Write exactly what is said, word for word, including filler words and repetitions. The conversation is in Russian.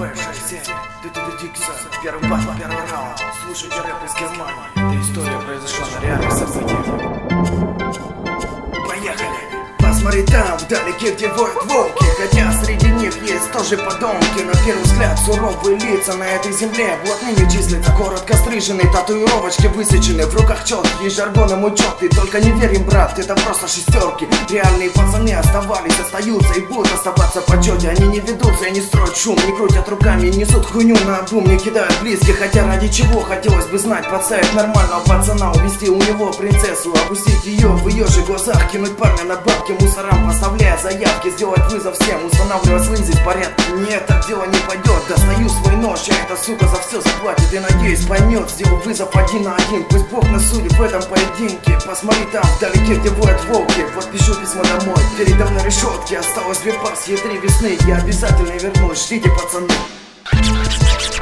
Б шесть семь, Диксон, первый батл, первый раунд. Слушайте рэп из Германии. Эта история произошла на реальных событиях. Поехали! Посмотри там, вдалеке, где воют волки. Хотя среди них есть тоже подонки. На первый взгляд суровые лица на этой земле. Блатными числятся коротко стриженные, татуировочки высечены. В руках четкие, жаргоном учеты. Только не верим, брат, это просто шестерки. Реальные пацаны оставались, остаются и будут оставаться в почете. Они не ведутся и не строят шум, не крутят руками, не несут хуйню на обум, не кидают близких. Хотя ради чего хотелось бы знать, подставить нормального пацана, увести у него принцессу, опустить ее в ее же глазах, кинуть парня на бабки мусорам, поставляя заявки, сделать вызов всем, устанавливать слынзи в порядке. Нет, так дело не пойдет. Достаю свой нож, а эта сука за все заплатит и, надеюсь, поймет. Сделал вызов один на один, пусть Бог нас судит в этом поединке. Посмотри там, вдалеке, где воют волки. Вот пишу письмо домой, передо мной решетки. Осталось две пасхи и три весны. Я обязательно вернусь, ждите, пацаны.